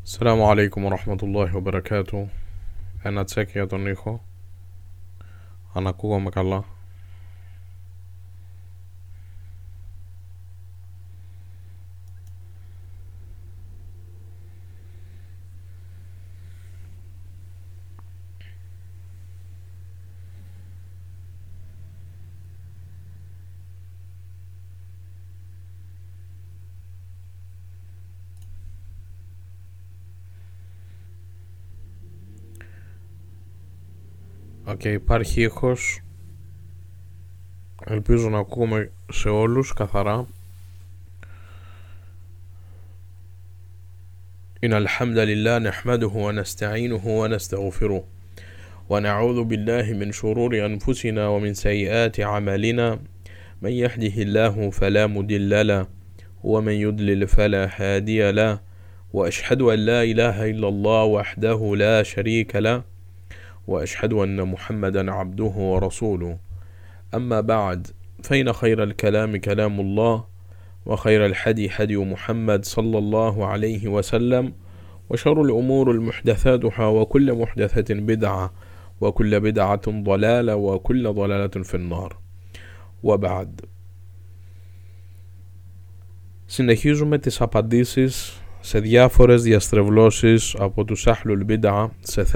Assalamu alaikum wa rahmatullahi wa barakatuh. Ένα τσεκ για τον ήχο. Αν ακούγομαι καλά. Υπάρχει ήχος. Ελπίζω να ακούγομαι σε όλους καθαρά. إن الحمد لله نحمده ونستعينه ونستغفره ونعوذ بالله من شرور أنفسنا ومن سيئات أعمالنا من يهده الله فلا مضل له ومن يضلل فلا هادي له وأشهد أن لا إله إلا الله وحده لا شريك له وأشهد أن محمدا عبده ورسوله أما بعد فإن خير الكلام كلام الله وخير الحدي حدي محمد صلى الله عليه وسلم وشر الأمور المحدثاتها وكل محدثة بدعة وكل بدعة ضلالة وكل ضلالة في النار وبعد. Συνεχίζουμε τις απαντήσεις σε διάφορες διαστρεβλώσεις από τους Ahlul Bid'ah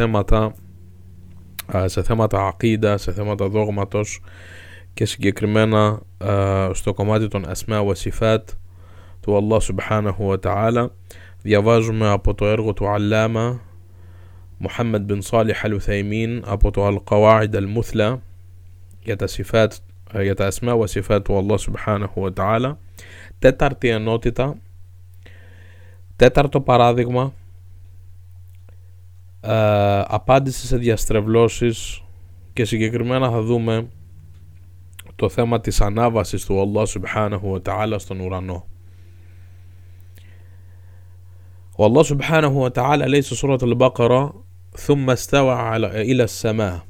σε θέματα aqeedah, σε θέματα δόγματος και συγκεκριμένα στο κομμάτι των Asma wa Sifat του Allah Subhanahu wa Ta'ala. Διαβάζουμε από το έργο του Allama Muhammad bin Salih al-Uthaymin από το Al-Qawa'id al-Muthla για τα Asma wa Sifat του Allah Subhanahu wa Ta'ala. Τέταρτη ενότητα, τέταρτο παράδειγμα, απάντηση σε διαστρεβλώσεις, και συγκεκριμένα θα δούμε το θέμα της ανάβασης του Allah Subhanahu wa Ta'ala στον ουρανό. Ο Allah Subhanahu wa Ta'ala λέει στο Σούρα Al-Baqarah ثم استوى إلى السماء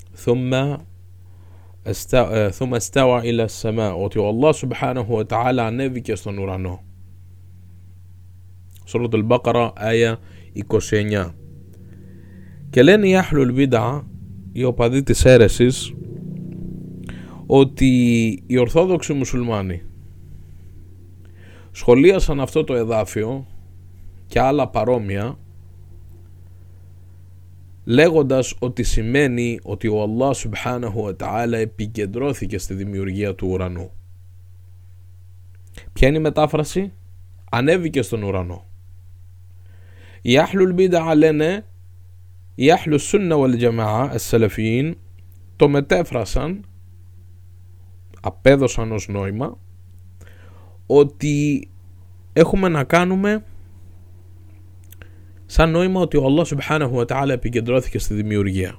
ثم استوى إلى السماء, ότι ο Allah Subhanahu wa Ta'ala ανέβηκε στον ουρανό. Σούρα Al-Baqarah άια 29. Και λένε οι Ahlul Bid'ah, οι οπαδοί της αίρεσης, ότι οι Ορθόδοξοι μουσουλμάνοι σχολίασαν αυτό το εδάφιο και άλλα παρόμοια λέγοντας ότι σημαίνει ότι ο Allah Subhanahu wa Ta'ala επικεντρώθηκε στη δημιουργία του ουρανού. Ποια είναι η μετάφραση? Ανέβηκε στον ουρανό. Οι Ahlul Bid'ah λένε, οι Ahlus Sunnah wal Jama'ah as-Salafiyin το μετέφρασαν, απέδωσαν ως νόημα ότι έχουμε να κάνουμε σαν νόημα ότι ο Allah Subhanahu wa Ta'ala επικεντρώθηκε στη δημιουργία.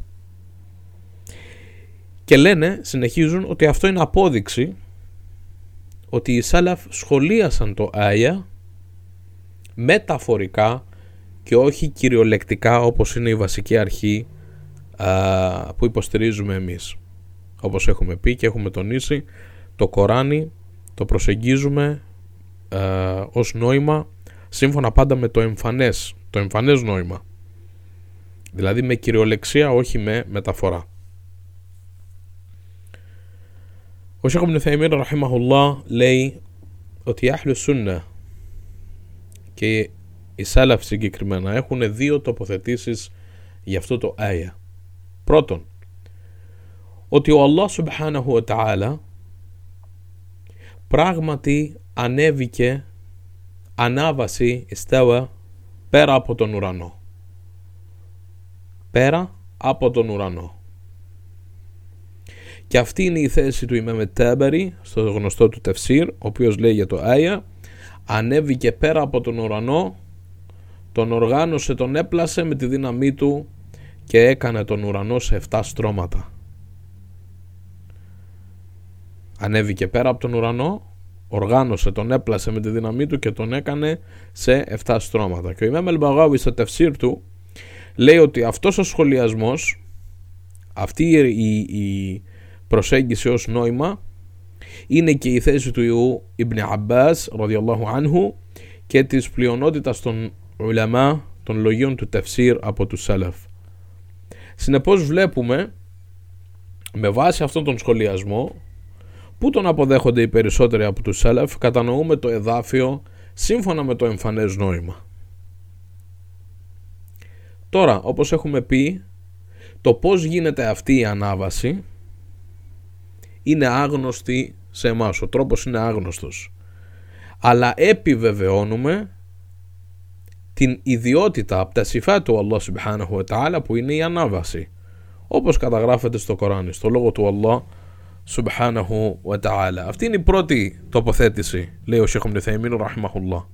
Και λένε, συνεχίζουν, ότι αυτό είναι απόδειξη ότι οι Σάλαφ σχολίασαν το άια μεταφορικά και όχι κυριολεκτικά, όπως είναι η βασική αρχή που υποστηρίζουμε εμείς. Όπως έχουμε πει και έχουμε τονίσει, το Κοράνι το προσεγγίζουμε ως νόημα σύμφωνα πάντα με το εμφανές νόημα, δηλαδή με κυριολεξία, όχι με μεταφορά. Ο Σέιχ Ιμπν Ουθαϊμίν ραχιμαχουλlah λέει ότι οι Ahlus Sunnah και οι Σάλαφ συγκεκριμένα έχουν δύο τοποθετήσεις για αυτό το άια. Πρώτον, ότι ο Allah Subhanahu wa Ta'ala πράγματι ανέβηκε, ανάβαση, ιστάwa, πέρα από τον ουρανό. Πέρα από τον ουρανό. Και αυτή είναι η θέση του Ιμάμ Τάμπαρι στο γνωστό του τεφσίρ, ο οποίος λέει για το άια, ανέβηκε πέρα από τον ουρανό, τον οργάνωσε, τον έπλασε με τη δύναμή του και έκανε τον ουρανό σε 7 στρώματα. Ανέβηκε πέρα από τον ουρανό, οργάνωσε, τον έπλασε με τη δύναμή του και τον έκανε σε 7 στρώματα. Και ο Ιμάμ Αλ-Μπαγάουι στο τεφσίρ του λέει ότι αυτός ο σχολιασμός, αυτή η προσέγγιση ως νόημα, είναι και η θέση του Ιμπν Αμπάς ραδιαλlahu ανχου και της πλειονότητας των ουλαμά των λογίων του τεφσίρ από τους Σαλαφ. Συνεπώς βλέπουμε με βάση αυτόν τον σχολιασμό που τον αποδέχονται οι περισσότεροι από τους Σαλαφ, κατανοούμε το εδάφιο σύμφωνα με το εμφανές νόημα. Τώρα, όπως έχουμε πει, το πώς γίνεται αυτή η ανάβαση είναι άγνωστη σε εμάς, ο τρόπος είναι άγνωστος. Αλλά επιβεβαιώνουμε την ιδιότητα από τα σιφά του Allah subhanahu wa ta'ala που είναι η ανάβαση, όπως καταγράφεται στο Κοράνι, στο λόγο του Allah subhanahu wa ta'ala. Αυτή είναι η πρώτη τοποθέτηση, λέει ο Σιχ Ιμπν Ουθαϊμίν ραχιμαχουλlah.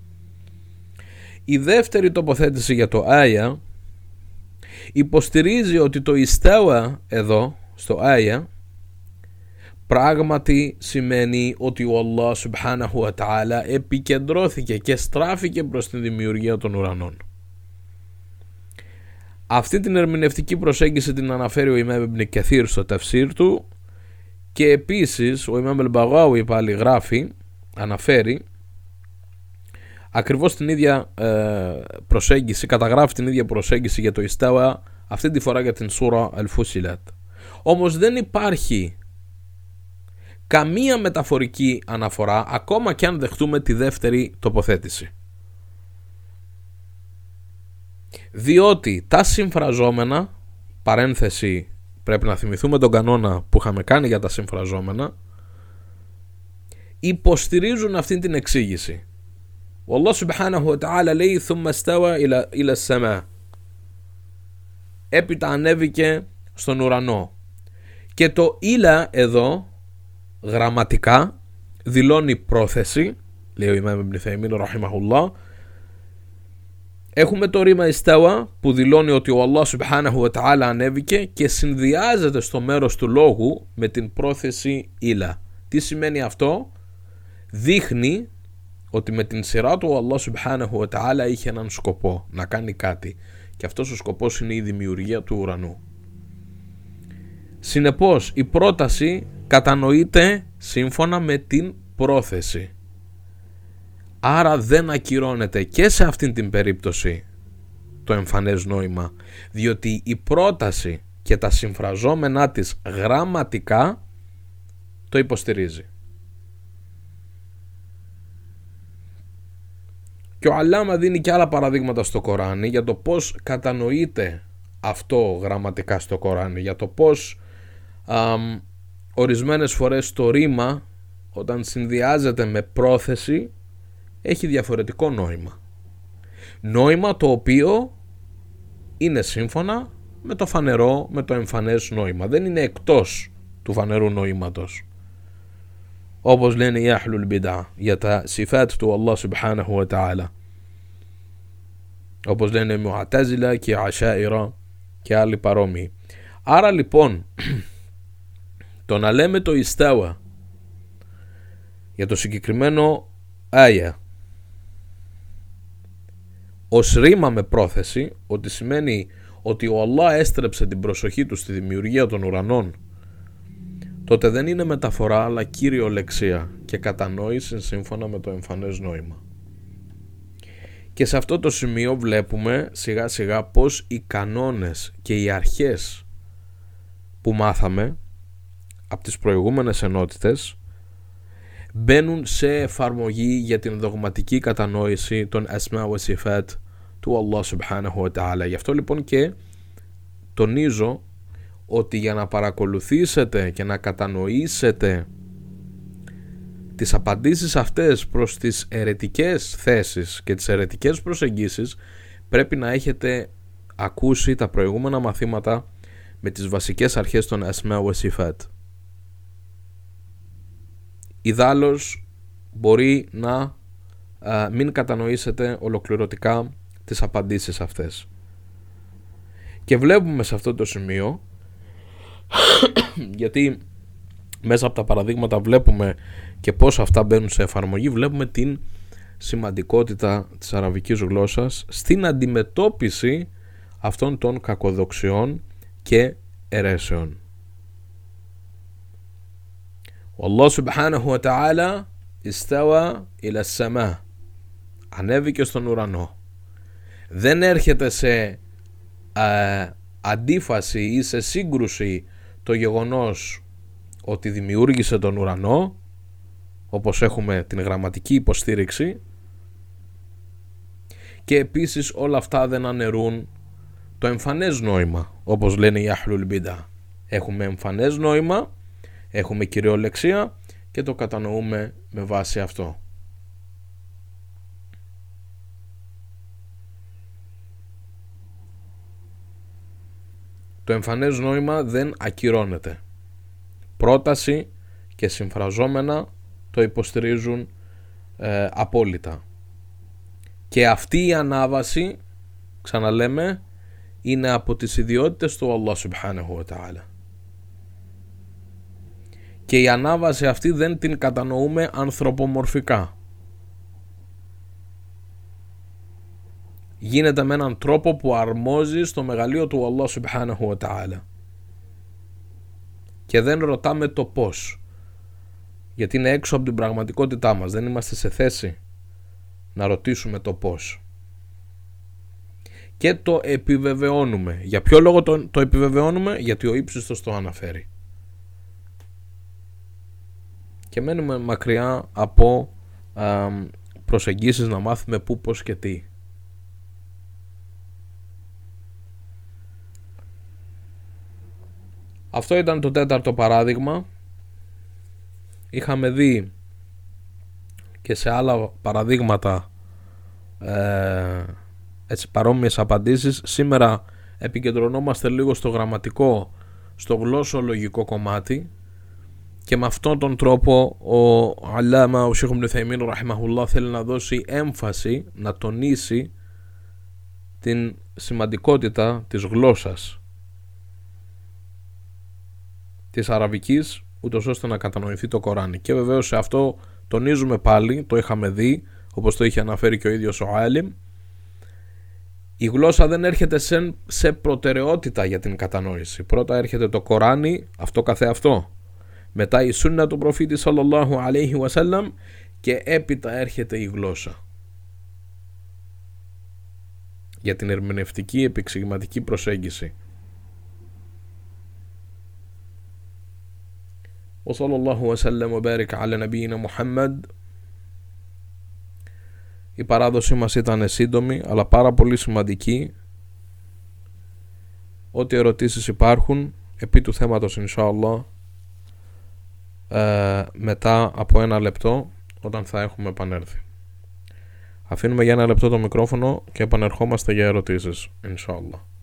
Η δεύτερη τοποθέτηση για το άια υποστηρίζει ότι το ιστάουα εδώ στο άια πράγματι σημαίνει ότι ο Allah subhanahu wa ta'ala επικεντρώθηκε και στράφηκε προς την δημιουργία των ουρανών. Αυτή την ερμηνευτική προσέγγιση την αναφέρει ο Ιμάμ Ιμπν Καθίρ στο ταφσίρ του, και επίσης ο Ιμάμ Αλ-Μπαγάουι πάλι αναφέρει ακριβώς την ίδια προσέγγιση, καταγράφει την ίδια προσέγγιση για το ιστάουα, αυτή τη φορά για την σούρα Al-Fusilat. Όμως δεν υπάρχει καμία μεταφορική αναφορά, ακόμα και αν δεχτούμε τη δεύτερη τοποθέτηση. Διότι τα συμφραζόμενα, παρένθεση, πρέπει να θυμηθούμε τον κανόνα που είχαμε κάνει για τα συμφραζόμενα, υποστηρίζουν αυτή την εξήγηση. Ο Allah subhanahu wa ta'ala λέει ثُمَّ اسْتَوَى إِلَى السَّمَاءِ, έπειτα ανέβηκε στον ουρανό. Και το ήλα εδώ γραμματικά δηλώνει πρόθεση, λέει ο Ιμάμ Ιμπν Ουθαϊμίν ραχιμαχουλlah. Έχουμε το ρήμα ιστάουα που δηλώνει ότι ο Allah subhanahu wa ta'ala ανέβηκε και συνδυάζεται στο μέρος του λόγου με την πρόθεση ήλα. Τι σημαίνει αυτό? Δείχνει ότι με την σειρά του ο Allah subhanahu wa ta'ala είχε έναν σκοπό, να κάνει κάτι, και αυτός ο σκοπός είναι η δημιουργία του ουρανού. Συνεπώς η πρόταση κατανοείται σύμφωνα με την πρόθεση. Άρα δεν ακυρώνεται και σε αυτήν την περίπτωση το εμφανές νόημα, διότι η πρόταση και τα συμφραζόμενά της γραμματικά το υποστηρίζει. Και ο Αλάμα δίνει και άλλα παραδείγματα στο Κοράνι για το πώς κατανοείται αυτό γραμματικά στο Κοράνι, για το πώς ορισμένες φορές το ρήμα όταν συνδυάζεται με πρόθεση έχει διαφορετικό νόημα. Νόημα το οποίο είναι σύμφωνα με το φανερό, με το εμφανές νόημα. Δεν είναι εκτός του φανερού νοήματος. Όπως λένε οι Αhlul Bid'ah για τα σιφάτ του Allah subhanahu wa ta'ala. Όπως λένε οι Mu'tazila και οι Ασάιρα και άλλοι παρόμοιοι. Άρα λοιπόν το να λέμε το ιστάουα για το συγκεκριμένο άια ως ρήμα με πρόθεση, ότι σημαίνει ότι ο Allah έστρεψε την προσοχή του στη δημιουργία των ουρανών, τότε δεν είναι μεταφορά αλλά κυριολεξία και κατανόηση σύμφωνα με το εμφανές νόημα. Και σε αυτό το σημείο βλέπουμε σιγά σιγά πως οι κανόνες και οι αρχές που μάθαμε από τις προηγούμενες ενότητες μπαίνουν σε εφαρμογή για την δογματική κατανόηση των ασμά wa σιφάτ του Allah subhanahu wa ta'ala. Γι' αυτό λοιπόν και τονίζω ότι για να παρακολουθήσετε και να κατανοήσετε τις απαντήσεις αυτές προς τις αιρετικές θέσεις και τις αιρετικές προσεγγίσεις, πρέπει να έχετε ακούσει τα προηγούμενα μαθήματα με τις βασικές αρχές των ασμά wa σιφάτ. Ιδάλλως μπορεί να μην κατανοήσετε ολοκληρωτικά τις απαντήσεις αυτές. Και βλέπουμε σε αυτό το σημείο, γιατί μέσα από τα παραδείγματα βλέπουμε και πώς αυτά μπαίνουν σε εφαρμογή, βλέπουμε την σημαντικότητα της αραβικής γλώσσας στην αντιμετώπιση αυτών των κακοδοξιών και αιρέσεων. Ο Allah subhanahu wa ta'ala ιστάουα ila as-sama, ανέβηκε στον ουρανό. δεν έρχεται σε αντίφαση ή σε σύγκρουση το γεγονός ότι δημιούργησε τον ουρανό, όπως έχουμε την γραμματική υποστήριξη, και επίσης όλα αυτά δεν αναιρούν το εμφανές νόημα, όπως λένε οι Αhlul Bidah. Έχουμε εμφανές νόημα, έχουμε κυριολεξία και το κατανοούμε με βάση αυτό. Το εμφανές νόημα δεν ακυρώνεται. Πρόταση και συμφραζόμενα το υποστηρίζουν απόλυτα. Και αυτή η ανάβαση, ξαναλέμε, είναι από τις ιδιότητες του Allah subhanahu wa ta'ala. Και η ανάβαση αυτή δεν την κατανοούμε ανθρωπομορφικά. Γίνεται με έναν τρόπο που αρμόζει στο μεγαλείο του Allah subhanahu wa ta'ala. Και δεν ρωτάμε το πώς, γιατί είναι έξω από την πραγματικότητά μας. Δεν είμαστε σε θέση να ρωτήσουμε το πώς. Και το επιβεβαιώνουμε. Για ποιο λόγο το επιβεβαιώνουμε? Γιατί ο ύψιστος το αναφέρει. Και μένουμε μακριά από προσεγγίσεις να μάθουμε πού, πώς και τι. Αυτό ήταν το τέταρτο παράδειγμα. Είχαμε δει και σε άλλα παραδείγματα έτσι παρόμοιες απαντήσεις. Σήμερα επικεντρωνόμαστε λίγο στο γραμματικό, στο γλώσσο-λογικό κομμάτι, και με αυτόν τον τρόπο ο Αλάμα, ο Σιχ Ιμπν Ουθαϊμίν ραχιμαχουλlah, θέλει να δώσει έμφαση, να τονίσει την σημαντικότητα της γλώσσας της αραβικής, ούτως ώστε να κατανοηθεί το Κοράνι. Και βεβαίως σε αυτό τονίζουμε πάλι, το είχαμε δει, όπως το είχε αναφέρει και ο ίδιος ο Άλιμ, η γλώσσα δεν έρχεται σε προτεραιότητα για την κατανόηση. Πρώτα έρχεται το Κοράνι, αυτό καθεαυτό. Μετά η σούννα του προφήτη σαλλαλλάχου αλaihi wasallam και έπειτα έρχεται η γλώσσα. Για την ερμηνευτική επεξηγηματική προσέγγιση. Wa sallallahu wa sallam wa barik ala nabiyyina Muhammad. Η παράδοση μας ήταν σύντομη αλλά πάρα πολύ σημαντική. Ό,τι ερωτήσεις υπάρχουν επί του θέματος inshallah μετά από 1 λεπτό, όταν θα έχουμε επανέλθει. Αφήνουμε για 1 λεπτό το μικρόφωνο και επανερχόμαστε για ερωτήσεις inshallah.